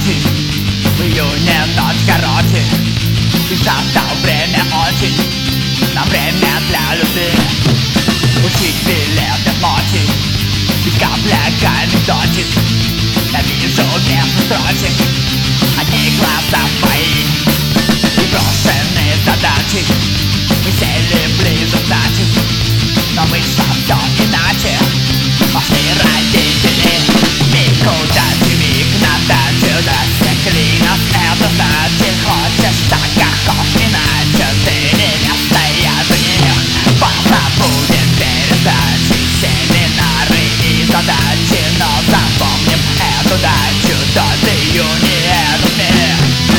ночи, в июне ночь короче, и настало время очень, на время для любви. Учить билеты ночи, и капля камень точит. Я вижу вместо строчек одни глаза мои и брошенные задачи. Мы сели ближе, значит, но вышло все иначе. Пошли родители, миг удачи, миг на дачу. Засекли нас, это значит, хочешь так, как хочешь, иначе ты невеста, я жених. Пора будет пересдачи, семинары и задачи, но запомним эту дачу, тот июня, этот мир.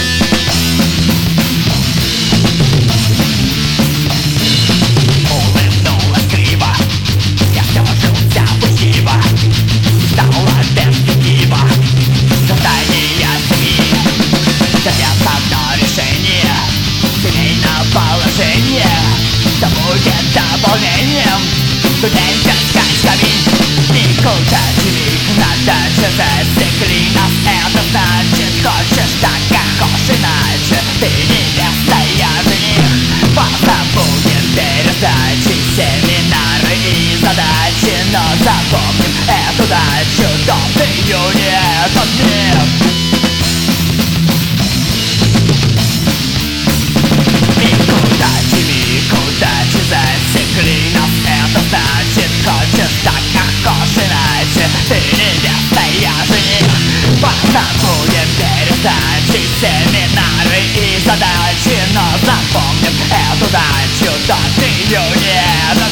Улыбнулась криво, я вложился в спасибо, стало перспектива создания семьи. Сейчас одно решение, семейное положение, что будет дополнением студенческой скамьи. Миг удачи, миг на даче, засекли нас, это значит, хочешь так, как хочешь, иначе ты невеста, я жених. Позабудем пересдачи, семинары и задачи, но запомним эту дачу, тот июня, этот мир. Миг удачи, засекли нас, это значит, хочешь так, как хочешь, иначе ты невеста, я жених. Позабудем пересдачи, семинары и задачи, но запомним эту дачу, тот июня.